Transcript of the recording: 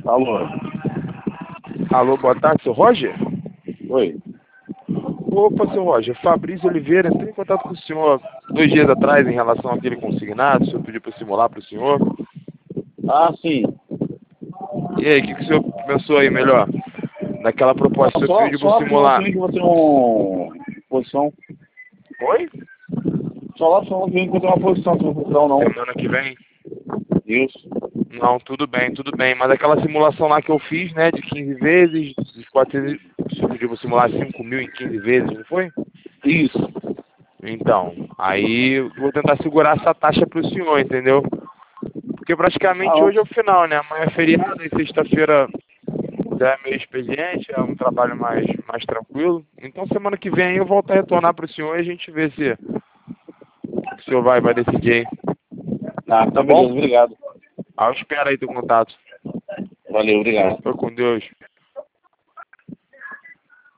Alô? Alô, boa tarde, seu Roger? Oi. Opa, seu Roger, Fabrício Oliveira, entrei em contato com o senhor 2 dias atrás em relação àquele consignado, o senhor pediu para simular para o senhor. Ah, sim. E aí, o que o senhor pensou aí melhor? Naquela proposta que o senhor pediu para Só abre simular. que você tem uma posição. Oi? Só lá só que você tem uma posição, se não for ou não. Semana que vem? Isso. Não, tudo bem, mas aquela simulação lá que eu fiz, né, de 15 vezes, dos 400, o senhor pediu para simular 5.000 em 15 vezes, não foi? Isso. Então, aí eu vou tentar segurar essa taxa para o senhor, entendeu? Porque praticamente hoje é o final, né? Amanhã é feriado e sexta-feira já é meio expediente, é um trabalho mais tranquilo. Então semana que vem eu volto a retornar para o senhor e a gente vê se o senhor vai decidir aí. Ah, Tá então bom? beleza, obrigado. Ah, eu espero aí teu contato. Valeu, obrigado. Fica com Deus.